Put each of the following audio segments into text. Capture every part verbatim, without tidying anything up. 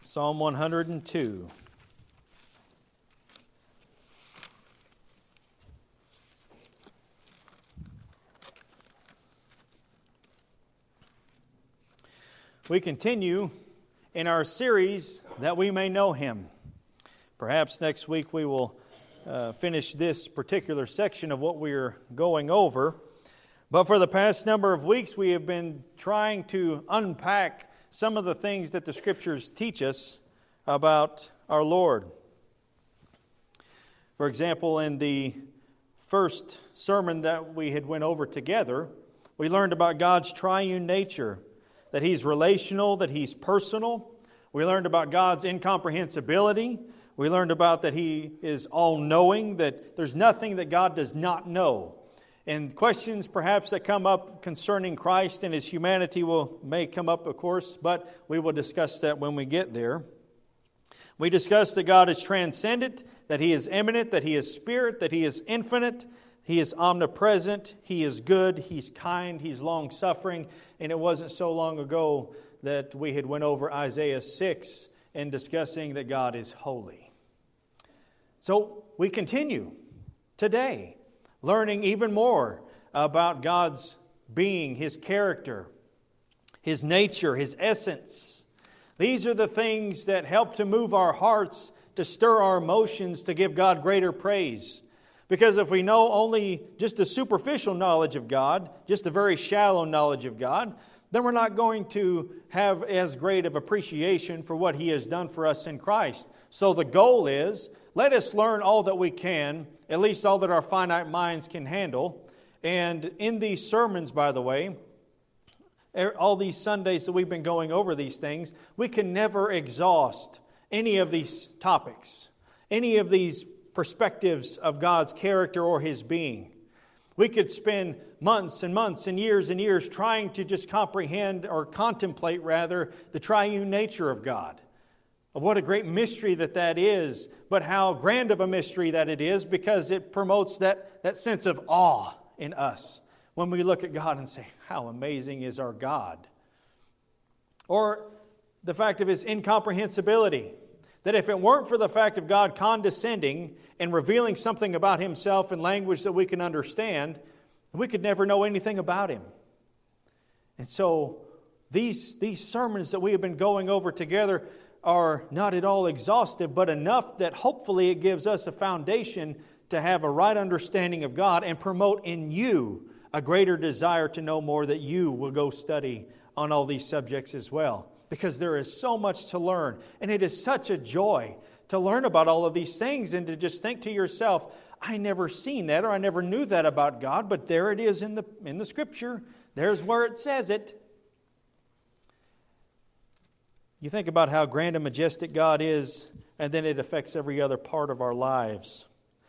Psalm one hundred two. We continue in our series, That We May Know Him. Perhaps next week we will uh, finish this particular section of what we're going over. But for the past number of weeks we have been trying to unpack some of the things that the Scriptures teach us about our Lord. For example, in the first sermon that we had went over together, we learned about God's triune nature, that He's relational, that He's personal. We learned about God's incomprehensibility. We learned about that He is all-knowing, that there's nothing that God does not know. And questions perhaps that come up concerning Christ and His humanity will may come up, of course, but we will discuss that when we get there. We discussed that God is transcendent, that He is immanent, that He is spirit, that He is infinite, He is omnipresent, He is good, He's kind, He's long-suffering. And it wasn't so long ago that we had went over Isaiah six and discussing that God is holy. So we continue today, learning even more about God's being, His character, His nature, His essence. These are the things that help to move our hearts, to stir our emotions, to give God greater praise. Because if we know only just the superficial knowledge of God, just the very shallow knowledge of God, then we're not going to have as great of appreciation for what He has done for us in Christ. So the goal is, let us learn all that we can, at least all that our finite minds can handle. And in these sermons, by the way, all these Sundays that we've been going over these things, we can never exhaust any of these topics, any of these perspectives of God's character or His being. We could spend months and months and years and years trying to just comprehend or contemplate, rather, the triune nature of God. Of what a great mystery that that is, but how grand of a mystery that it is, because it promotes that, that sense of awe in us when we look at God and say, how amazing is our God. Or the fact of His incomprehensibility. That if it weren't for the fact of God condescending and revealing something about Himself in language that we can understand, we could never know anything about Him. And so these, these sermons that we have been going over together are not at all exhaustive, but enough that hopefully it gives us a foundation to have a right understanding of God and promote in you a greater desire to know more, that you will go study on all these subjects as well. Because there is so much to learn. And it is such a joy to learn about all of these things and to just think to yourself, I never seen that or I never knew that about God, but there it is in the, in the Scripture. There's where it says it. You think about how grand and majestic God is, and then it affects every other part of our lives.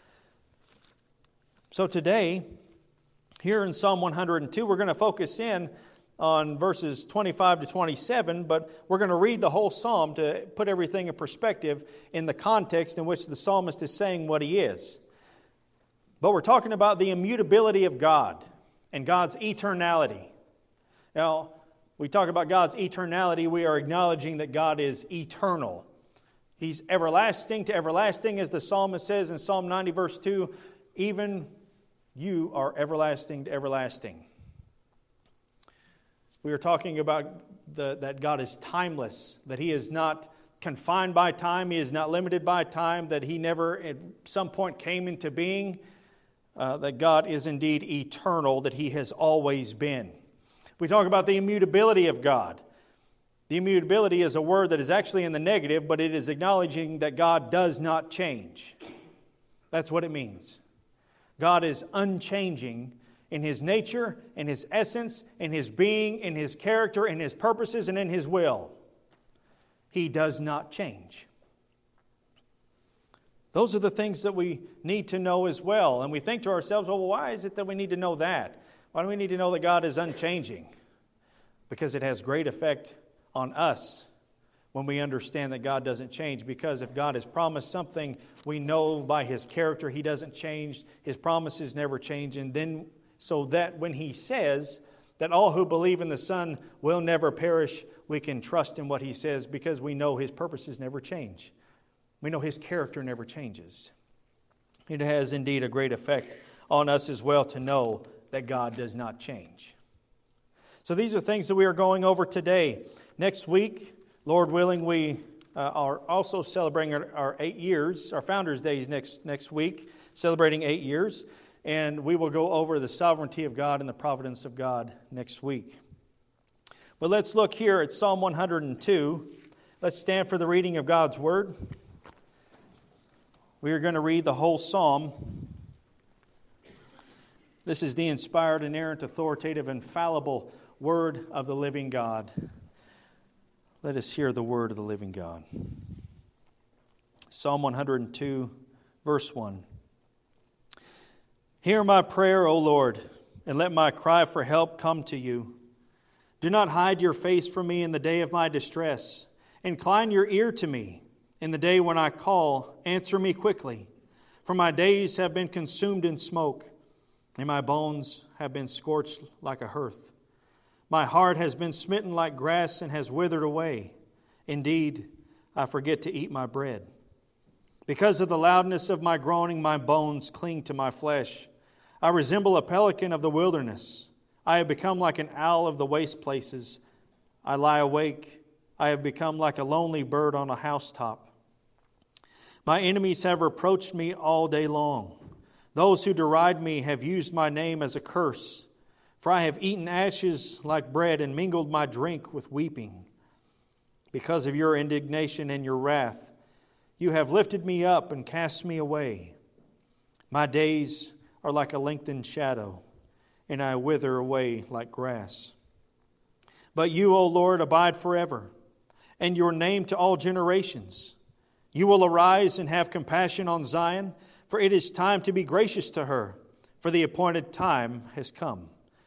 So today, here in Psalm one hundred two, we're going to focus in on verses twenty-five to twenty-seven, but we're going to read the whole psalm to put everything in perspective in the context in which the psalmist is saying what he is. But we're talking about the immutability of God and God's eternality. Now, we talk about God's eternality, we are acknowledging that God is eternal. He's everlasting to everlasting, as the psalmist says in Psalm ninety, verse two, even you are everlasting to everlasting. We are talking about the, that God is timeless, that He is not confined by time, He is not limited by time, that He never at some point came into being, uh, that God is indeed eternal, that He has always been. We talk about the immutability of God. The immutability is a word that is actually in the negative, but it is acknowledging that God does not change. That's what it means. God is unchanging in His nature, in His essence, in His being, in His character, in His purposes, and in His will. He does not change. Those are the things that we need to know as well. And we think to ourselves, well, why is it that we need to know that? Why do we need to know that God is unchanging? Because it has great effect on us when we understand that God doesn't change. Because if God has promised something, we know by His character He doesn't change. His promises never change. And then so that when He says that all who believe in the Son will never perish, we can trust in what He says because we know His purposes never change. We know His character never changes. It has indeed a great effect on us as well to know that God does not change. So these are things that we are going over today. Next week, Lord willing, we uh, are also celebrating our, our eight years, our Founders' Days next, next week, celebrating eight years. And we will go over the sovereignty of God and the providence of God next week. But let's look here at Psalm one hundred two. Let's stand for the reading of God's Word. We are going to read the whole psalm. This is the inspired, inerrant, authoritative, infallible Word of the living God. Let us hear the Word of the living God. Psalm one hundred two, verse one. Hear my prayer, O Lord, and let my cry for help come to you. Do not hide your face from me in the day of my distress. Incline your ear to me. In the day when I call, answer me quickly. For my days have been consumed in smoke, and my bones have been scorched like a hearth. My heart has been smitten like grass and has withered away. Indeed, I forget to eat my bread. Because of the loudness of my groaning, my bones cling to my flesh. I resemble a pelican of the wilderness. I have become like an owl of the waste places. I lie awake. I have become like a lonely bird on a housetop. My enemies have reproached me all day long. Those who deride me have used my name as a curse. For I have eaten ashes like bread and mingled my drink with weeping. Because of your indignation and your wrath, you have lifted me up and cast me away. My days are like a lengthened shadow, and I wither away like grass. But you, O Lord, abide forever, and your name to all generations. You will arise and have compassion on Zion, for it is time to be gracious to her, for the appointed time has come.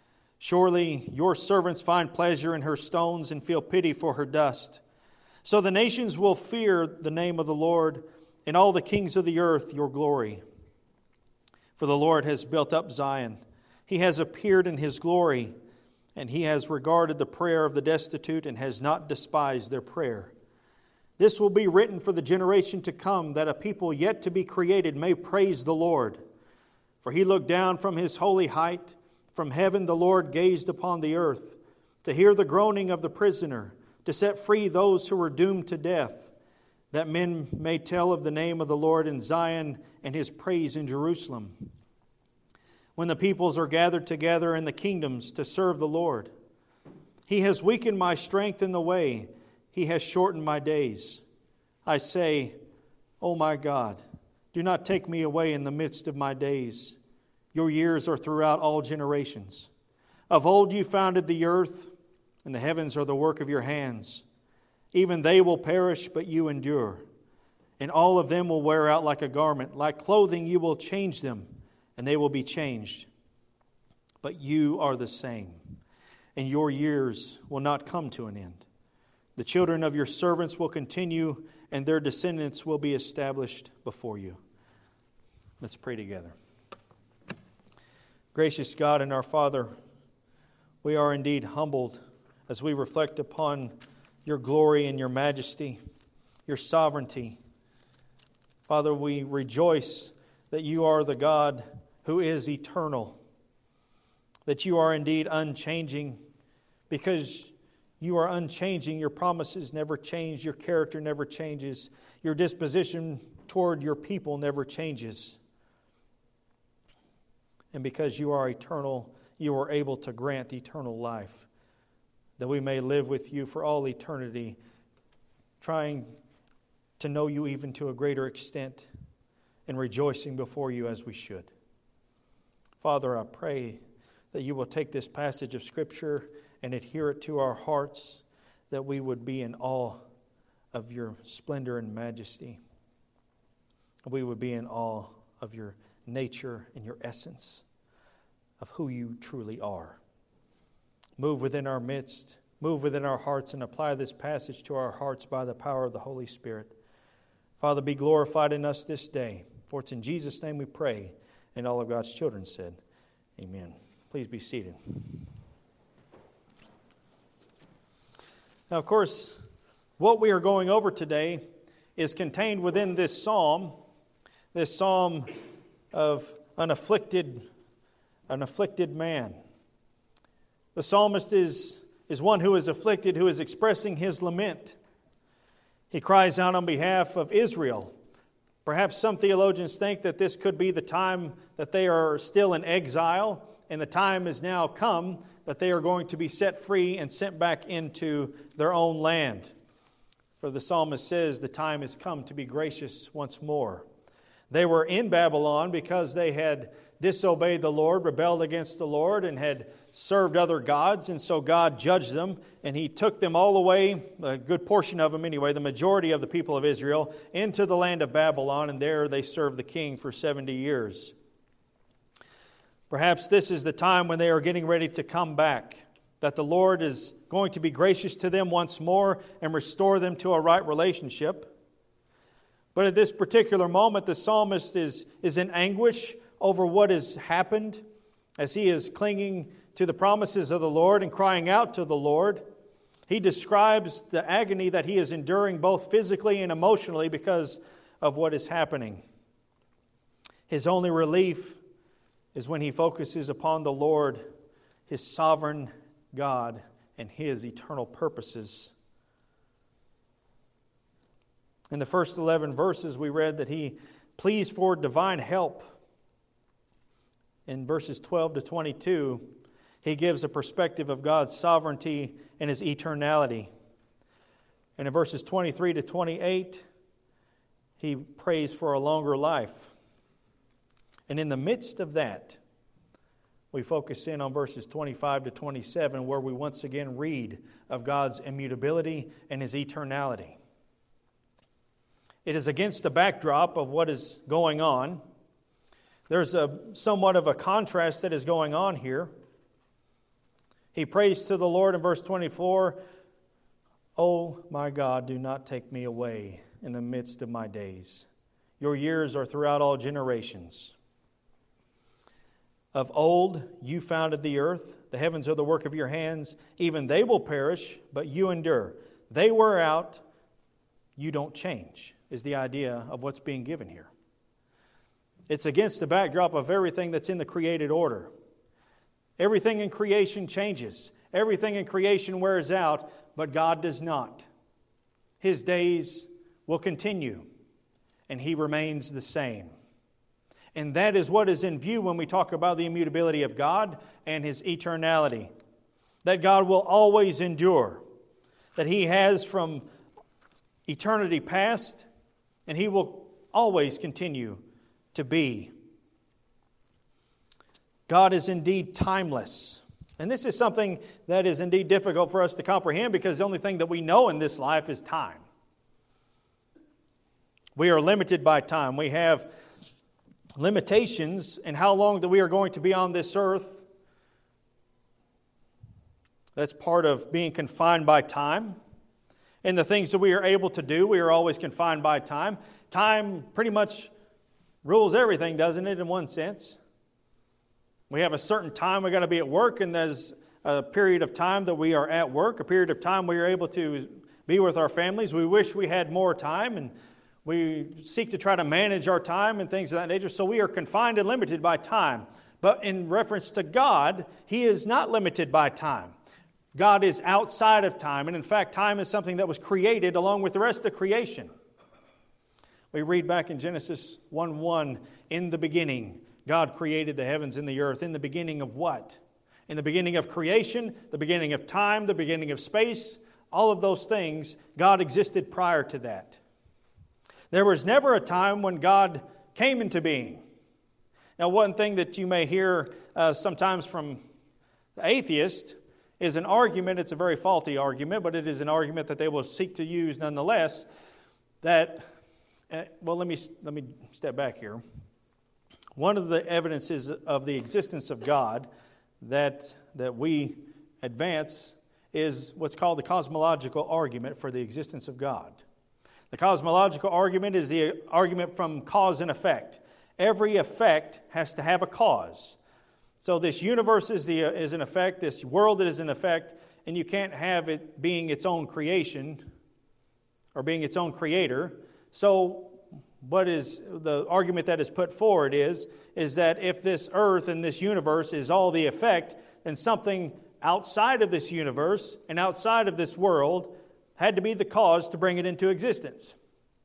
Surely your servants find pleasure in her stones and feel pity for her dust. So the nations will fear the name of the Lord, and all the kings of the earth your glory. For the Lord has built up Zion. He has appeared in His glory, and He has regarded the prayer of the destitute and has not despised their prayer. This will be written for the generation to come, that a people yet to be created may praise the Lord. For He looked down from His holy height. From heaven the Lord gazed upon the earth, to hear the groaning of the prisoner, to set free those who were doomed to death, that men may tell of the name of the Lord in Zion and His praise in Jerusalem. When the peoples are gathered together in the kingdoms to serve the Lord. He has weakened my strength in the way. He has shortened my days. I say, O my God, do not take me away in the midst of my days. Your years are throughout all generations. Of old you founded the earth, and the heavens are the work of your hands. Even they will perish, but you endure. And all of them will wear out like a garment. Like clothing you will change them, and they will be changed. But you are the same, and your years will not come to an end. The children of your servants will continue, and their descendants will be established before you. Let's pray together. Gracious God and our Father, we are indeed humbled as we reflect upon your glory and your majesty, your sovereignty. Father, we rejoice that you are the God who is eternal, that you are indeed unchanging. Because you are unchanging, your promises never change, your character never changes, your disposition toward your people never changes. And because you are eternal, you are able to grant eternal life, that we may live with you for all eternity, trying to know you even to a greater extent and rejoicing before you as we should. Father, I pray that you will take this passage of Scripture and adhere it to our hearts, that we would be in awe of your splendor and majesty. We would be in awe of your nature and your essence, of who you truly are. Move within our midst, move within our hearts, and apply this passage to our hearts by the power of the Holy Spirit. Father, be glorified in us this day. For it's in Jesus' name we pray, and all of God's children said, Amen. Please be seated. Now, of course, what we are going over today is contained within this psalm, this psalm of an afflicted, an afflicted man. The psalmist is, is one who is afflicted, who is expressing his lament. He cries out on behalf of Israel. Perhaps some theologians think that this could be the time that they are still in exile, and the time has now come that they are going to be set free and sent back into their own land. For the psalmist says, the time has come to be gracious once more. They were in Babylon because they had disobeyed the Lord, rebelled against the Lord, and had served other gods, and so God judged them, and He took them all away, a good portion of them anyway, the majority of the people of Israel, into the land of Babylon, and there they served the king for seventy years. Perhaps this is the time when they are getting ready to come back, that the Lord is going to be gracious to them once more and restore them to a right relationship. But at this particular moment, the psalmist is, is in anguish over what has happened as he is clinging to the promises of the Lord and crying out to the Lord. He describes the agony that he is enduring both physically and emotionally because of what is happening. His only relief is when he focuses upon the Lord, His sovereign God, and His eternal purposes. In the first eleven verses, we read that he pleads for divine help. In verses twelve to twenty-two, he gives a perspective of God's sovereignty and His eternality. And in verses twenty-three to twenty-eight, he prays for a longer life. And in the midst of that, we focus in on verses twenty-five to twenty-seven, where we once again read of God's immutability and His eternality. It is against the backdrop of what is going on. There's a somewhat of a contrast that is going on here. He prays to the Lord in verse twenty-four, "Oh my God, do not take me away in the midst of my days. Your years are throughout all generations. Of old you founded the earth. The heavens are the work of your hands. Even they will perish, but you endure. They wear out, you don't change," is the idea of what's being given here. It's against the backdrop of everything that's in the created order. Everything in creation changes. Everything in creation wears out, but God does not. His days will continue, and He remains the same. And that is what is in view when we talk about the immutability of God and His eternality. That God will always endure. That He has from eternity past, and He will always continue to be. God is indeed timeless. And this is something that is indeed difficult for us to comprehend because the only thing that we know in this life is time. We are limited by time. We have limitations in how long that we are going to be on this earth. That's part of being confined by time. And the things that we are able to do, we are always confined by time. Time pretty much rules everything, doesn't it, in one sense? We have a certain time we've got to be at work, and there's a period of time that we are at work, a period of time we are able to be with our families. We wish we had more time, and we seek to try to manage our time and things of that nature. So we are confined and limited by time. But in reference to God, He is not limited by time. God is outside of time. And in fact, time is something that was created along with the rest of creation. We read back in Genesis one one, "In the beginning, God created the heavens and the earth." In the beginning of what? In the beginning of creation, the beginning of time, the beginning of space, all of those things, God existed prior to that. There was never a time when God came into being. Now, one thing that you may hear uh, sometimes from the atheist is an argument. It's a very faulty argument, but it is an argument that they will seek to use nonetheless. That, uh, well, let me let me step back here. One of the evidences of the existence of God that that we advance is what's called the cosmological argument for the existence of God. The cosmological argument is the argument from cause and effect. Every effect has to have a cause. So this universe is, the, is in effect, this world that is in effect, and you can't have it being its own creation or being its own creator. So what is the argument that is put forward is, is that if this earth and this universe is all the effect, then something outside of this universe and outside of this world had to be the cause to bring it into existence.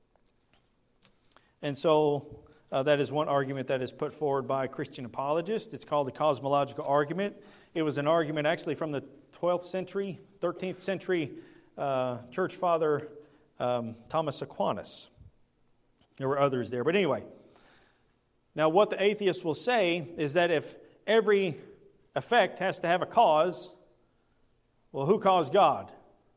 And so uh, that is one argument that is put forward by Christian apologists. It's called the cosmological argument. It was an argument actually from the twelfth century, thirteenth century uh, church father um, Thomas Aquinas. There were others there. But anyway, now what the atheists will say is that if every effect has to have a cause, well, who caused God?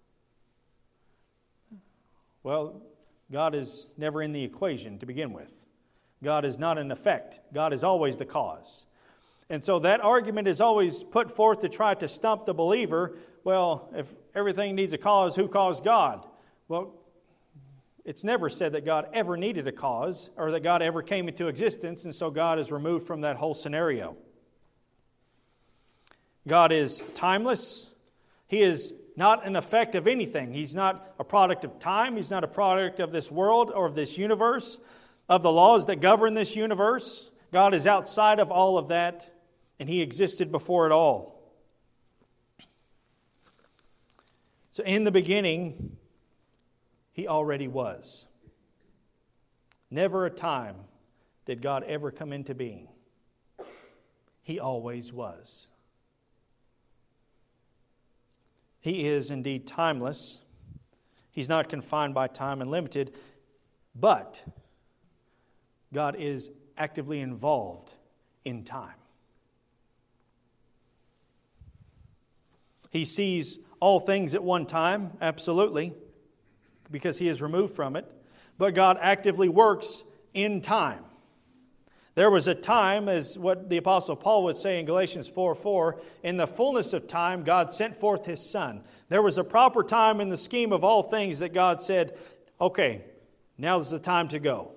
Well, God is never in the equation to begin with. God is not an effect. God is always the cause. And so that argument is always put forth to try to stump the believer. Well, if everything needs a cause, who caused God? Well, it's never said that God ever needed a cause or that God ever came into existence, and so God is removed from that whole scenario. God is timeless. He is not an effect of anything. He's not a product of time. He's not a product of this world or of this universe, of the laws that govern this universe. God is outside of all of that, and He existed before it all. So in the beginning, He already was. Never a time did God ever come into being. He always was. He is indeed timeless. He's not confined by time and limited, but God is actively involved in time. He sees all things at one time, absolutely, because He is removed from it, but God actively works in time. There was a time, as what the Apostle Paul would say in Galatians four four, in the fullness of time, God sent forth His Son. There was a proper time in the scheme of all things that God said, okay, now is the time to go.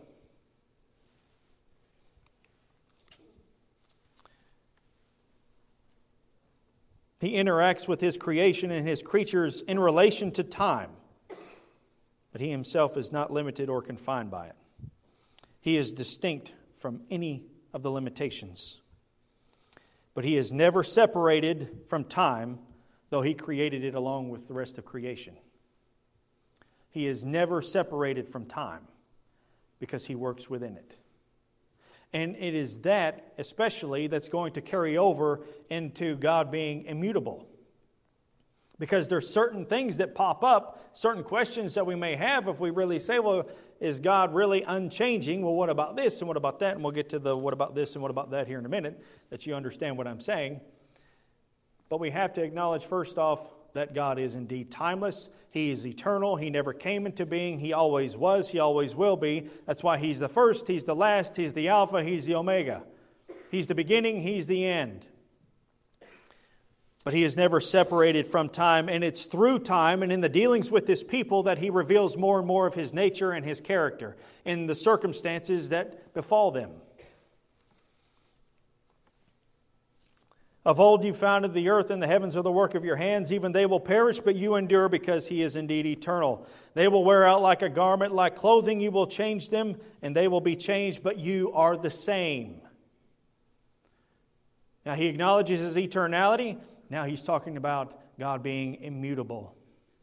He interacts with His creation and His creatures in relation to time, but He Himself is not limited or confined by it. He is distinct from any of the limitations. But He is never separated from time, though He created it along with the rest of creation. He is never separated from time because He works within it. And it is that, especially, that's going to carry over into God being immutable. Because there's certain things that pop up, certain questions that we may have if we really say, well, is God really unchanging? Well, what about this and what about that? And we'll get to the what about this and what about that here in a minute, that you understand what I'm saying. But we have to acknowledge first off that God is indeed timeless. He is eternal. He never came into being. He always was. He always will be. That's why He's the first. He's the last. He's the Alpha. He's the Omega. He's the beginning. He's the end. But He is never separated from time, and it's through time and in the dealings with His people that He reveals more and more of His nature and His character in the circumstances that befall them. Of old you founded the earth, and the heavens are the work of your hands. Even they will perish, but you endure, because He is indeed eternal. They will wear out like a garment, like clothing you will change them, and they will be changed, but you are the same. Now He acknowledges His eternality. Now He's talking about God being immutable.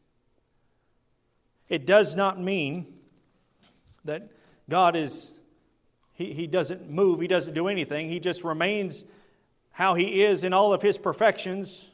It does not mean that God is, he, he doesn't move, He doesn't do anything. He just remains how He is in all of His perfections.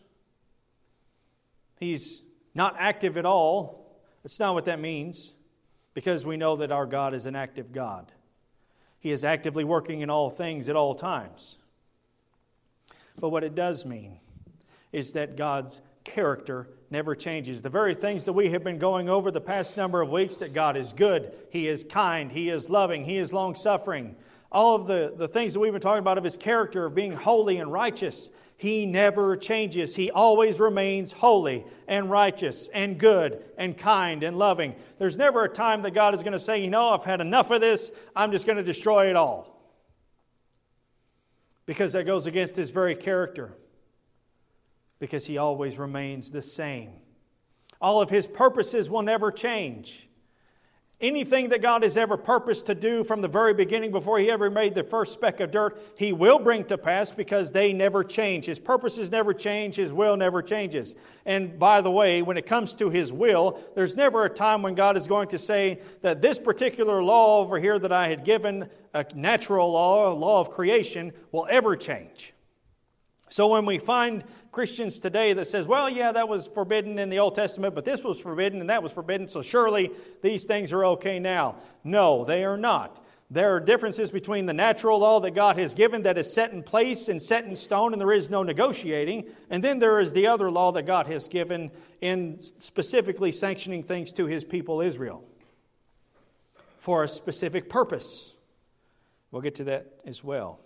He's not active at all. That's not what that means, because we know that our God is an active God. He is actively working in all things at all times. But what it does mean is that God's character never changes. The very things that we have been going over the past number of weeks, that God is good, He is kind, He is loving, He is long-suffering. All of the, the things that we've been talking about of His character of being holy and righteous, He never changes. He always remains holy and righteous and good and kind and loving. There's never a time that God is going to say, you know, I've had enough of this, I'm just going to destroy it all. Because that goes against His very character. because He always remains the same. All of His purposes will never change. Anything that God has ever purposed to do from the very beginning, before He ever made the first speck of dirt, He will bring to pass, because they never change. His purposes never change. His will never changes. And by the way, when it comes to His will, there's never a time when God is going to say that this particular law over here that I had given, a natural law, a law of creation, will ever change. So when we find Christians today that says, well, yeah, that was forbidden in the Old Testament, but this was forbidden and that was forbidden, so surely these things are okay now. No, they are not. There are differences between the natural law that God has given that is set in place and set in stone and there is no negotiating, and then there is the other law that God has given in specifically sanctioning things to His people Israel for a specific purpose. We'll get to that as well.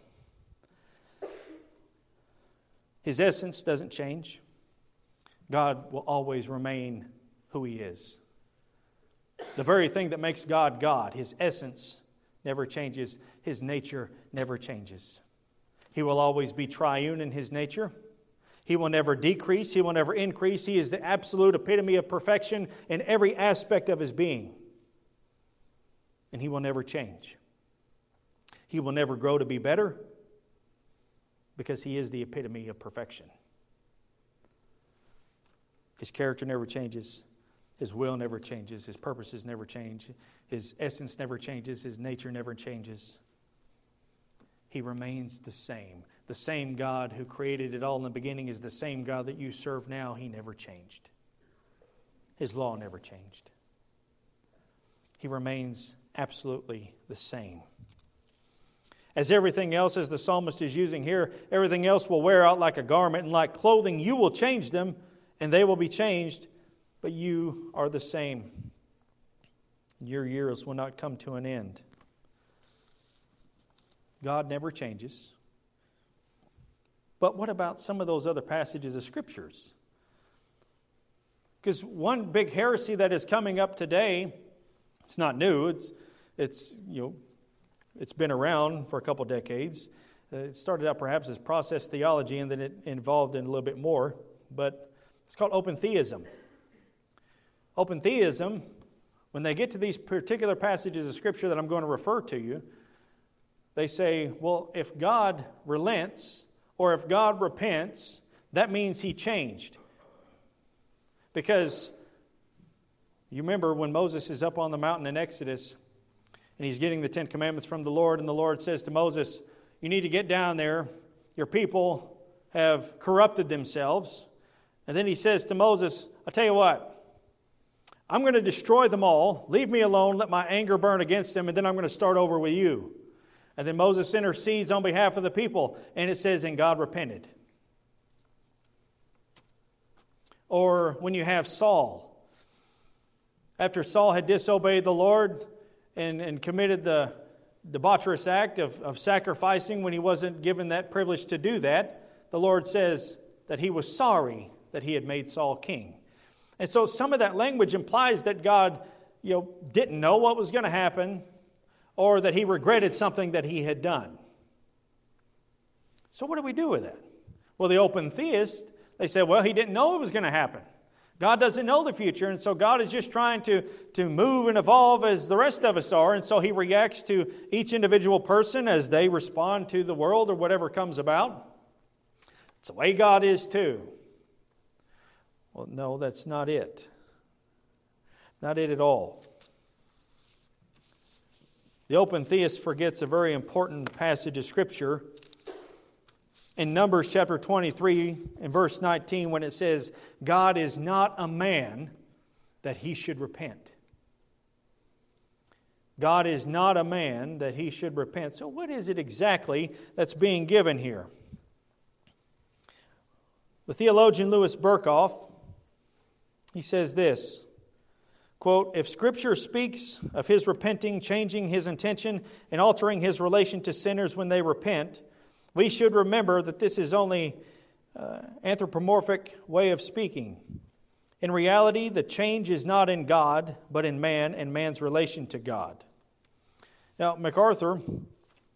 His essence doesn't change. God will always remain who He is. The very thing that makes God God, His essence never changes. His nature never changes. He will always be triune in His nature. He will never decrease. He will never increase. He is the absolute epitome of perfection in every aspect of His being. And He will never change. He will never grow to be better, because He is the epitome of perfection. His character never changes. His will never changes. His purposes never change. His essence never changes. His nature never changes. He remains the same. The same God who created it all in the beginning is the same God that you serve now. He never changed. His law never changed. He remains absolutely the same. As everything else, as the psalmist is using here, everything else will wear out like a garment, and like clothing, you will change them, and they will be changed, but you are the same. Your years will not come to an end. God never changes. But what about some of those other passages of Scriptures? Because one big heresy that is coming up today, it's not new, it's, it's you know, It's been around for a couple decades. Uh, it started out perhaps as process theology, and then it involved in a little bit more. But it's called open theism. Open theism, when they get to these particular passages of Scripture that I'm going to refer to you, they say, well, if God relents or if God repents, that means He changed. Because you remember when Moses is up on the mountain in Exodus, and he's getting the Ten Commandments from the Lord, and the Lord says to Moses, you need to get down there. Your people have corrupted themselves. And then He says to Moses, I'll tell you what, I'm going to destroy them all. Leave me alone. Let my anger burn against them, and then I'm going to start over with you. And then Moses intercedes on behalf of the people, and it says, and God repented. Or when you have Saul. After Saul had disobeyed the Lord, And, and committed the debaucherous act of, of sacrificing when he wasn't given that privilege to do that, the Lord says that He was sorry that He had made Saul king. And so some of that language implies that God, you know, didn't know what was going to happen, or that He regretted something that He had done. So what do we do with that? Well, the open theists, they say, well, He didn't know it was going to happen. God doesn't know the future, and so God is just trying to, to move and evolve as the rest of us are, and so He reacts to each individual person as they respond to the world or whatever comes about. It's the way God is too. Well, no, that's not it. Not it at all. The open theist forgets a very important passage of Scripture in Numbers chapter twenty-three, in verse nineteen, when it says, God is not a man that He should repent. God is not a man that He should repent. So what is it exactly that's being given here? The theologian Louis Berkhoff, he says this, quote, if Scripture speaks of His repenting, changing His intention, and altering His relation to sinners when they repent, we should remember that this is only uh, anthropomorphic way of speaking. In reality, the change is not in God, but in man and man's relation to God. Now, MacArthur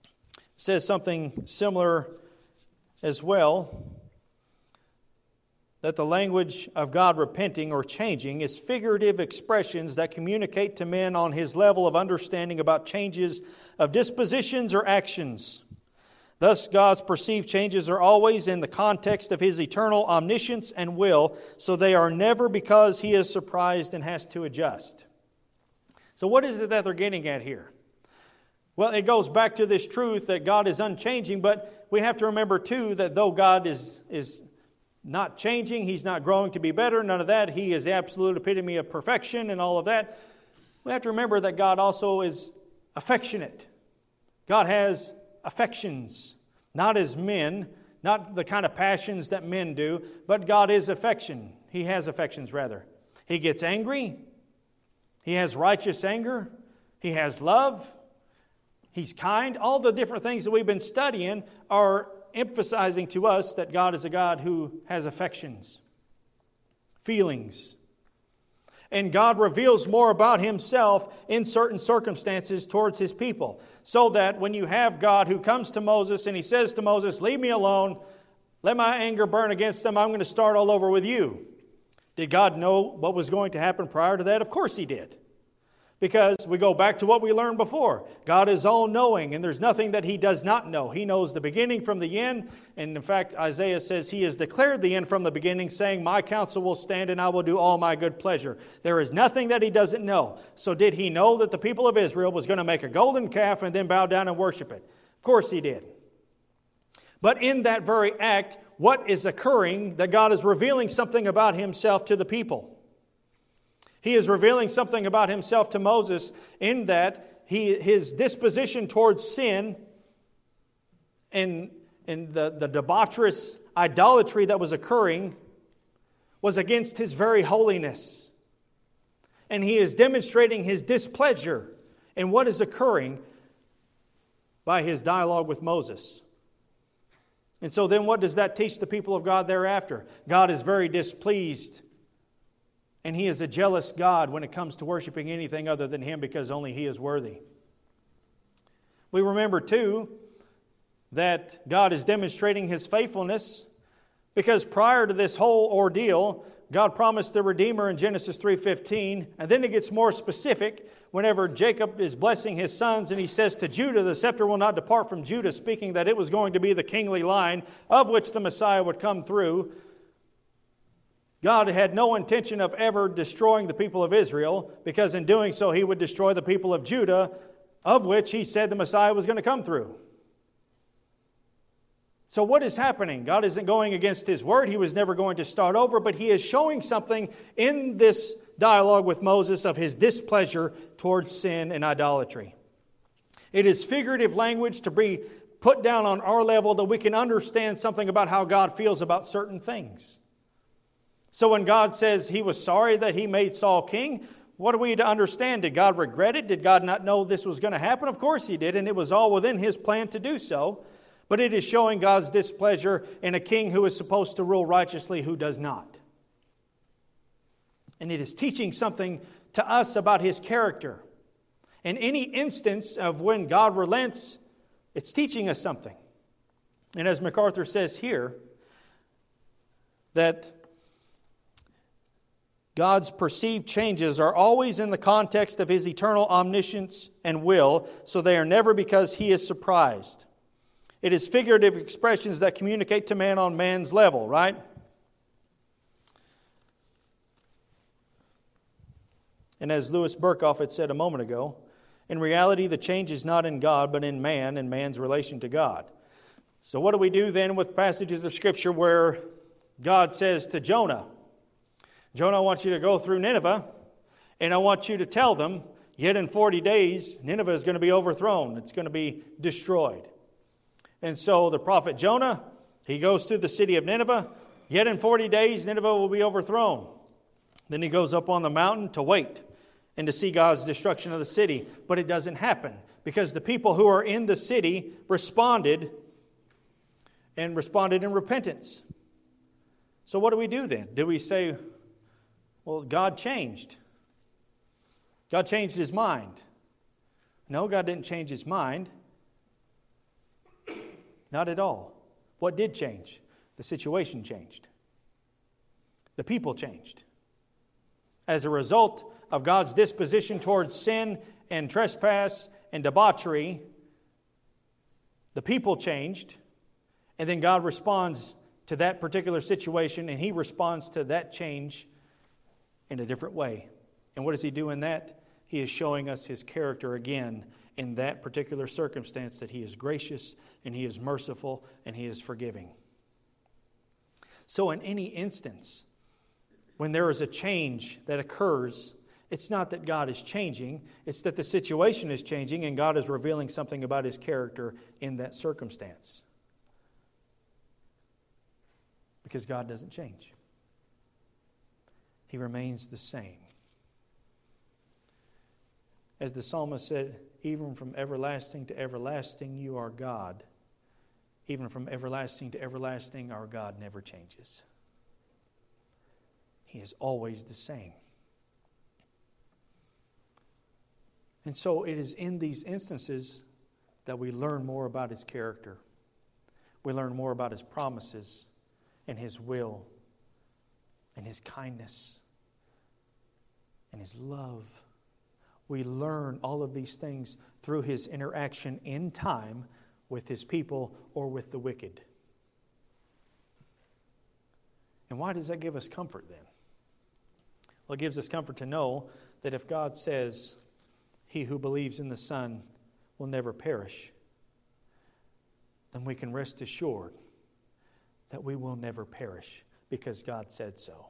says something similar as well. that the language of God repenting or changing is figurative expressions that communicate to men on His level of understanding about changes of dispositions or actions. Thus, God's perceived changes are always in the context of His eternal omniscience and will, so they are never because He is surprised and has to adjust. So what is it that they're getting at here? Well, it goes back to this truth that God is unchanging, but we have to remember too that though God is, is not changing, He's not growing to be better, none of that, He is the absolute epitome of perfection and all of that, we have to remember that God also is affectionate. God has affections, not as men, not the kind of passions that men do, but God is affection. He has affections, rather. He gets angry. He has righteous anger. He has love. He's kind. All the different things that we've been studying are emphasizing to us that God is a God who has affections, feelings. And God reveals more about Himself in certain circumstances towards His people. So that when you have God who comes to Moses and He says to Moses, leave me alone, let my anger burn against them, I'm going to start all over with you. Did God know what was going to happen prior to that? Of course He did. Because we go back to what we learned before. God is all-knowing, and there's nothing that He does not know. He knows the beginning from the end, and in fact, Isaiah says He has declared the end from the beginning, saying, my counsel will stand, and I will do all my good pleasure. There is nothing that He doesn't know. So did He know that the people of Israel was going to make a golden calf and then bow down and worship it? Of course He did. But in that very act, what is occurring? That God is revealing something about Himself to the people. He is revealing something about Himself to Moses in that he, his disposition towards sin and, and the, the debaucherous idolatry that was occurring was against His very holiness. And He is demonstrating His displeasure in what is occurring by His dialogue with Moses. And so then what does that teach the people of God thereafter? God is very displeased. And He is a jealous God when it comes to worshiping anything other than Him because only He is worthy. We remember too that God is demonstrating His faithfulness because prior to this whole ordeal, God promised the Redeemer in Genesis three fifteen, and then it gets more specific whenever Jacob is blessing his sons and he says to Judah, the scepter will not depart from Judah, speaking that it was going to be the kingly line of which the Messiah would come through. God had no intention of ever destroying the people of Israel because in doing so He would destroy the people of Judah, of which He said the Messiah was going to come through. So what is happening? God isn't going against His word. He was never going to start over, but He is showing something in this dialogue with Moses of His displeasure towards sin and idolatry. It is figurative language to be put down on our level that we can understand something about how God feels about certain things. So when God says He was sorry that He made Saul king, what are we to understand? Did God regret it? Did God not know this was going to happen? Of course He did, and it was all within His plan to do so. But it is showing God's displeasure in a king who is supposed to rule righteously who does not. And it is teaching something to us about His character. In any instance of when God relents, it's teaching us something. And as MacArthur says here, that God's perceived changes are always in the context of His eternal omniscience and will, so they are never because He is surprised. It is figurative expressions that communicate to man on man's level, right? And as Louis Berkhoff had said a moment ago, in reality the change is not in God but in man and man's relation to God. So what do we do then with passages of Scripture where God says to Jonah, Jonah, I want you to go through Nineveh, and I want you to tell them, yet in forty days, Nineveh is going to be overthrown. It's going to be destroyed. And so the prophet Jonah, he goes through the city of Nineveh, yet in forty days, Nineveh will be overthrown. Then he goes up on the mountain to wait and to see God's destruction of the city. But it doesn't happen because the people who are in the city responded and responded in repentance. So what do we do then? Do we say, well, God changed. God changed His mind. No, God didn't change His mind. Not at all. What did change? The situation changed. The people changed. As a result of God's disposition towards sin and trespass and debauchery, the people changed, and then God responds to that particular situation, and He responds to that change in a different way. And what does He do in that? He is showing us His character again in that particular circumstance, that He is gracious and He is merciful and He is forgiving. So in any instance, when there is a change that occurs, it's not that God is changing, it's that the situation is changing and God is revealing something about His character in that circumstance. Because God doesn't change. He remains the same. As the psalmist said, even from everlasting to everlasting you are God. Even from everlasting to everlasting our God never changes. He is always the same. And so it is in these instances that we learn more about His character. We learn more about His promises and His will and His kindness and His love. We learn all of these things through His interaction in time with His people or with the wicked. And why does that give us comfort then? Well, it gives us comfort to know that if God says, "He who believes in the Son will never perish," then we can rest assured that we will never perish because God said so.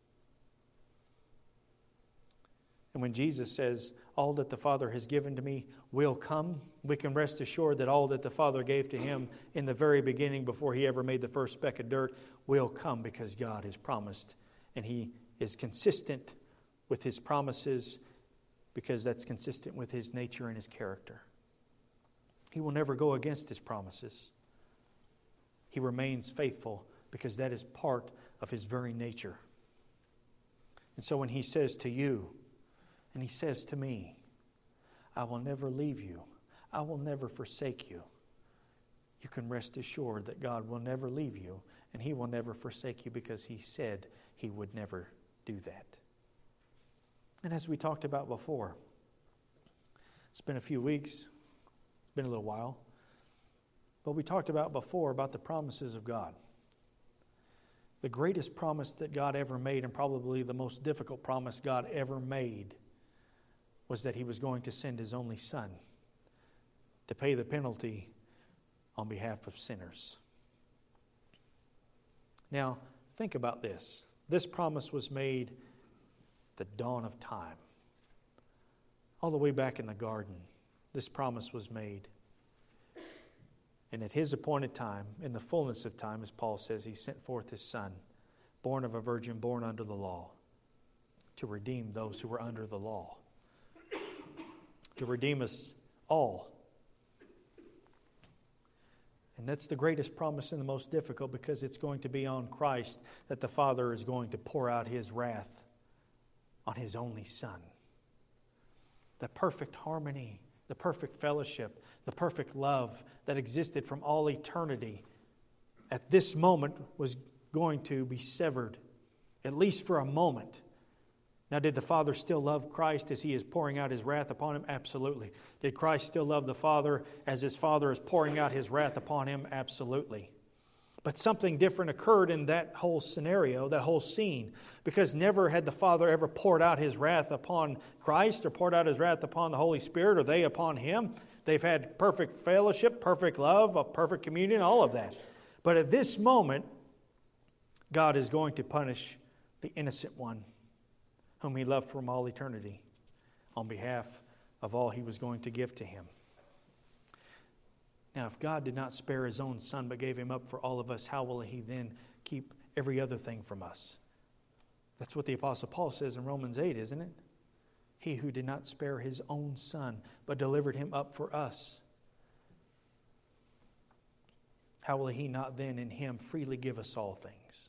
And when Jesus says, "All that the Father has given to me will come," we can rest assured that all that the Father gave to Him in the very beginning, before He ever made the first speck of dirt, will come because God has promised. And He is consistent with His promises because that's consistent with His nature and His character. He will never go against His promises. He remains faithful because that is part of His very nature. And so when He says to you, and He says to me, "I will never leave you. I will never forsake you," you can rest assured that God will never leave you and He will never forsake you because He said He would never do that. And as we talked about before, it's been a few weeks, it's been a little while, but we talked about before about the promises of God. The greatest promise that God ever made, and probably the most difficult promise God ever made, was that He was going to send His only Son to pay the penalty on behalf of sinners. Now, think about this. This promise was made at the dawn of time. All the way back in the garden, this promise was made. And at His appointed time, in the fullness of time, as Paul says, He sent forth His Son, born of a virgin, born under the law, to redeem those who were under the law. To redeem us all. And that's the greatest promise and the most difficult, because it's going to be on Christ that the Father is going to pour out His wrath on His only Son. The perfect harmony, the perfect fellowship, the perfect love that existed from all eternity at this moment was going to be severed, at least for a moment. Now, did the Father still love Christ as He is pouring out His wrath upon Him? Absolutely. Did Christ still love the Father as His Father is pouring out His wrath upon Him? Absolutely. But something different occurred in that whole scenario, that whole scene, because never had the Father ever poured out His wrath upon Christ or poured out His wrath upon the Holy Spirit or they upon Him. They've had perfect fellowship, perfect love, a perfect communion, all of that. But at this moment, God is going to punish the innocent one, whom He loved from all eternity, on behalf of all He was going to give to him. Now, if God did not spare His own Son but gave Him up for all of us, how will He then keep every other thing from us? That's what the Apostle Paul says in Romans eight, isn't it? He who did not spare His own Son but delivered Him up for us, how will He not then in Him freely give us all things?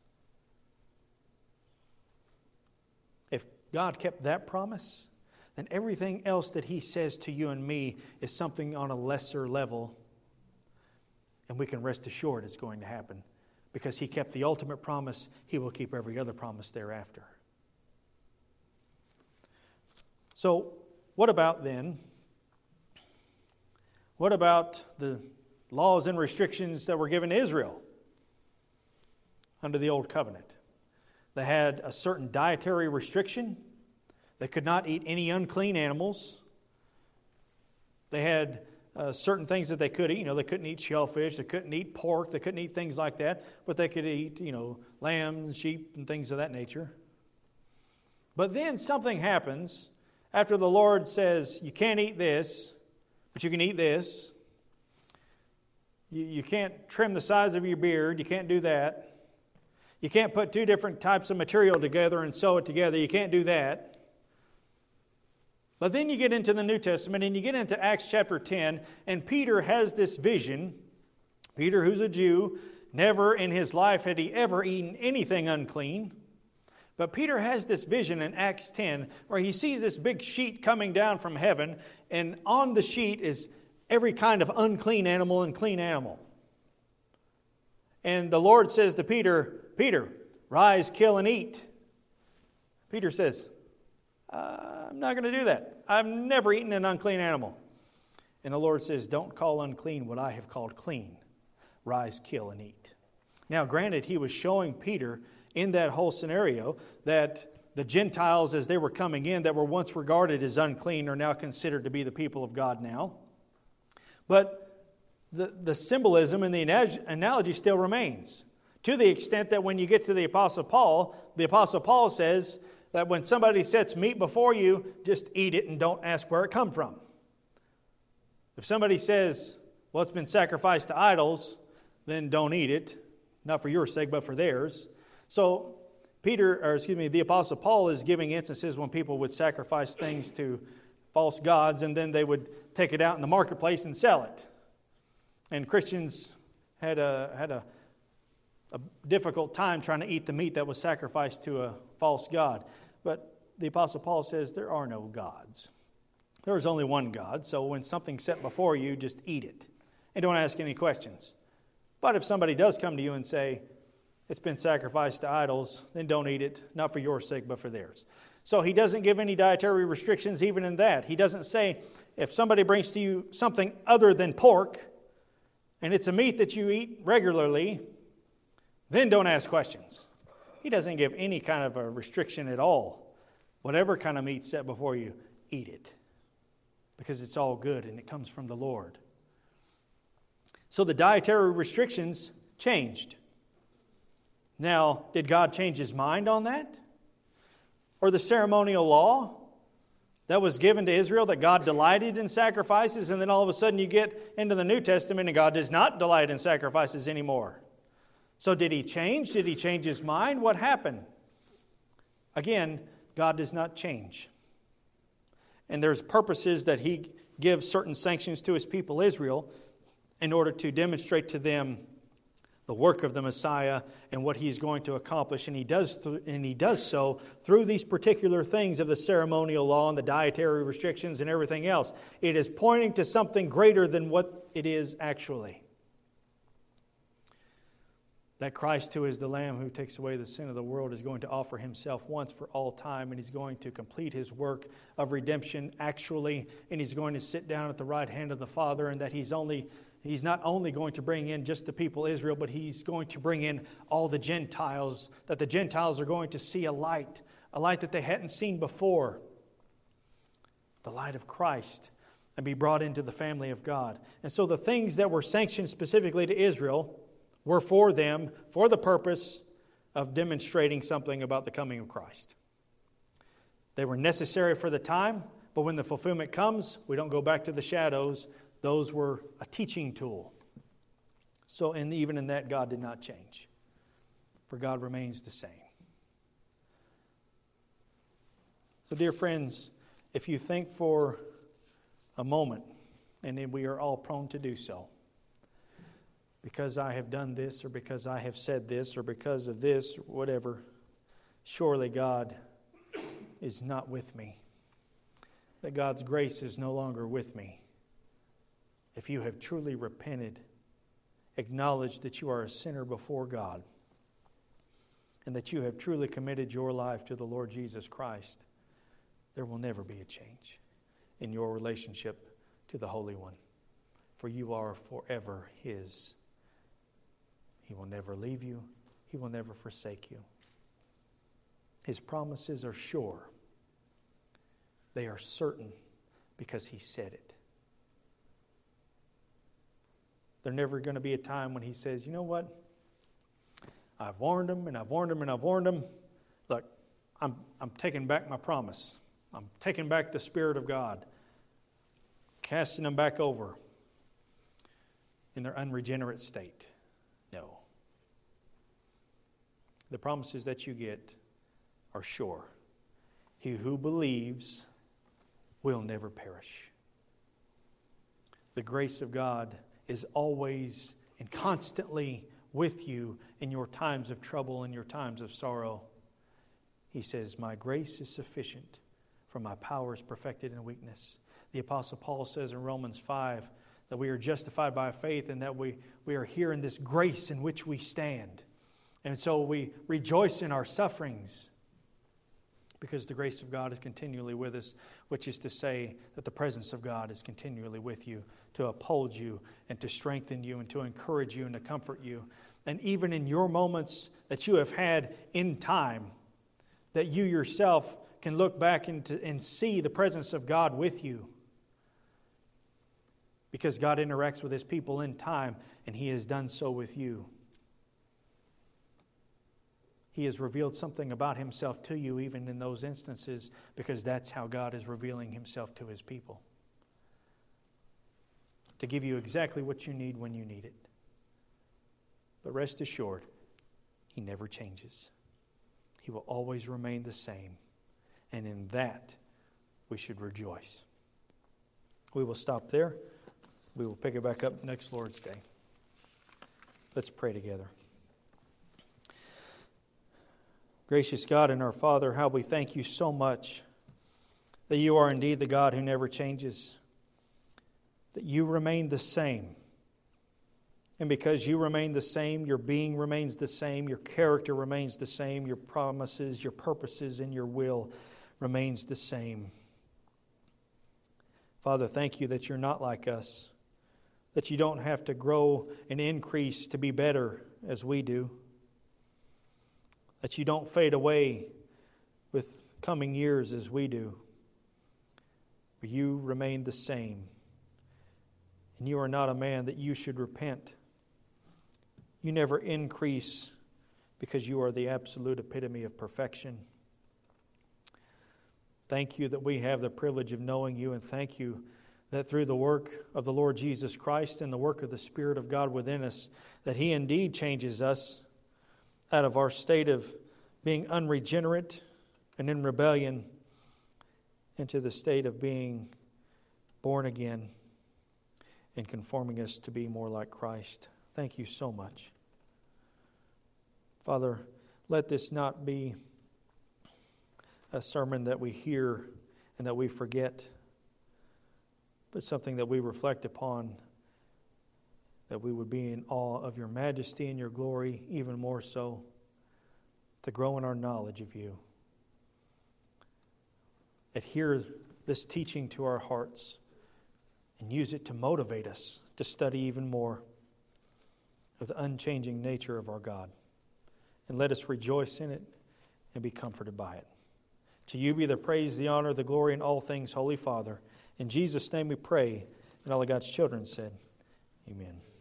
If God kept that promise, then everything else that He says to you and me is something on a lesser level, and we can rest assured it's going to happen because He kept the ultimate promise, He will keep every other promise thereafter. So, what about then? What about the laws and restrictions that were given to Israel under the Old Covenant? They had a certain dietary restriction. They could not eat any unclean animals. They had uh, certain things that they could eat. You know, they couldn't eat shellfish. They couldn't eat pork. They couldn't eat things like that. But they could eat, you know, lambs, sheep, and things of that nature. But then something happens after the Lord says, you can't eat this, but you can eat this. You, you can't trim the size of your beard. You can't do that. You can't put two different types of material together and sew it together. You can't do that. But then you get into the New Testament and you get into Acts chapter ten, and Peter has this vision. Peter, who's a Jew, never in his life had he ever eaten anything unclean. But Peter has this vision in Acts ten where he sees this big sheet coming down from heaven, and on the sheet is every kind of unclean animal and clean animal. And the Lord says to Peter, Peter, rise, kill, and eat. Peter says, uh, I'm not going to do that. I've never eaten an unclean animal. And the Lord says, don't call unclean what I have called clean. Rise, kill, and eat. Now, granted, he was showing Peter in that whole scenario that the Gentiles, as they were coming in, that were once regarded as unclean, are now considered to be the people of God now. But the, the symbolism and the analogy still remains, to the extent that when you get to the Apostle Paul, the Apostle Paul says that when somebody sets meat before you, just eat it and don't ask where it come from. If somebody says, well, it's been sacrificed to idols, then don't eat it, not for your sake, but for theirs. So Peter, or excuse me, the Apostle Paul is giving instances when people would sacrifice things to false gods, and then they would take it out in the marketplace and sell it. And Christians had a had a, a difficult time trying to eat the meat that was sacrificed to a false god. But the Apostle Paul says there are no gods. There is only one God. So when something's set before you, just eat it. And don't ask any questions. But if somebody does come to you and say, it's been sacrificed to idols, then don't eat it, not for your sake, but for theirs. So he doesn't give any dietary restrictions even in that. He doesn't say, if somebody brings to you something other than pork, and it's a meat that you eat regularly, then don't ask questions. He doesn't give any kind of a restriction at all. Whatever kind of meat set before you, eat it. Because it's all good and it comes from the Lord. So the dietary restrictions changed. Now, did God change His mind on that? Or the ceremonial law that was given to Israel, that God delighted in sacrifices, and then all of a sudden you get into the New Testament and God does not delight in sacrifices anymore. So did He change? Did He change His mind? What happened? Again, God does not change. And there's purposes that He gives certain sanctions to His people Israel in order to demonstrate to them the work of the Messiah and what He's going to accomplish. And He does th- and He does so through these particular things of the ceremonial law and the dietary restrictions and everything else. It is pointing to something greater than what it is actually. That Christ, who is the Lamb who takes away the sin of the world, is going to offer Himself once for all time, and He's going to complete His work of redemption actually, and He's going to sit down at the right hand of the Father, and that He's only He's not only going to bring in just the people Israel, but He's going to bring in all the Gentiles, that the Gentiles are going to see a light, a light that they hadn't seen before, the light of Christ, and be brought into the family of God. And so the things that were sanctioned specifically to Israel were for them, for the purpose of demonstrating something about the coming of Christ. They were necessary for the time, but when the fulfillment comes, we don't go back to the shadows. Those were a teaching tool. So, and even in that, God did not change, for God remains the same. So, dear friends, if you think for a moment, and we are all prone to do so, because I have done this, or because I have said this, or because of this, or whatever, surely God is not with me. That God's grace is no longer with me. If you have truly repented acknowledge that you are a sinner before God and that you have truly committed your life to the Lord Jesus Christ, there will never be a change in your relationship to the Holy One. For you are forever His. He will never leave you. He will never forsake you. His promises are sure. They are certain because He said it. There's never going to be a time when He says, you know what? I've warned them and I've warned them and I've warned them. Look, I'm, I'm taking back my promise. I'm taking back the Spirit of God. Casting them back over in their unregenerate state. No. The promises that you get are sure. He who believes will never perish. The grace of God is always and constantly with you in your times of trouble and your times of sorrow. He says, my grace is sufficient, for my power is perfected in weakness. The Apostle Paul says in Romans five that we are justified by faith and that we, we are here in this grace in which we stand. And so we rejoice in our sufferings because the grace of God is continually with us, which is to say that the presence of God is continually with you to uphold you and to strengthen you and to encourage you and to comfort you. And even in your moments that you have had in time, that you yourself can look back into and see the presence of God with you. Because God interacts with His people in time, and He has done so with you. He has revealed something about Himself to you even in those instances, because that's how God is revealing Himself to His people. To give you exactly what you need when you need it. But rest assured, He never changes. He will always remain the same. And in that, we should rejoice. We will stop there. We will pick it back up next Lord's Day. Let's pray together. Gracious God and our Father, how we thank You so much that You are indeed the God who never changes, that You remain the same. And because You remain the same, Your being remains the same, Your character remains the same, Your promises, Your purposes, and Your will remains the same. Father, thank You that You're not like us, that You don't have to grow and increase to be better as we do, that You don't fade away with coming years as we do, but You remain the same. And You are not a man that You should repent. You never increase because You are the absolute epitome of perfection. Thank You that we have the privilege of knowing You, and thank You that through the work of the Lord Jesus Christ and the work of the Spirit of God within us, that He indeed changes us out of our state of being unregenerate and in rebellion into the state of being born again and conforming us to be more like Christ. Thank You so much. Father, let this not be a sermon that we hear and that we forget, but something that we reflect upon, that we would be in awe of Your majesty and Your glory, even more so, to grow in our knowledge of You. Adhere this teaching to our hearts and use it to motivate us to study even more of the unchanging nature of our God. And let us rejoice in it and be comforted by it. To You be the praise, the honor, the glory in all things, Holy Father. In Jesus' name we pray, and all of God's children said, Amen.